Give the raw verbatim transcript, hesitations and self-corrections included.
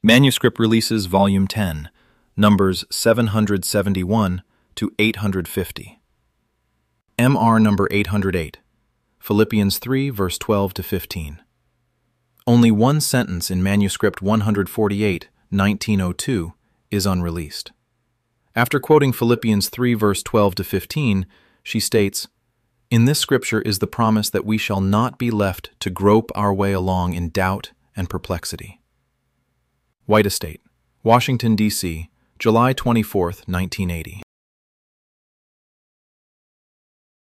Manuscript Releases Volume ten, numbers seven hundred seventy-one to eight hundred fifty. M R number eight hundred eight, Philippians three, verse twelve to fifteen. Only one sentence in Manuscript one forty-eight, nineteen oh two, is unreleased. After quoting Philippians three, verse twelve to fifteen, she states, "In this scripture is the promise that we shall not be left to grope our way along in doubt and perplexity." White Estate, Washington, D C, July twenty-fourth, nineteen eighty.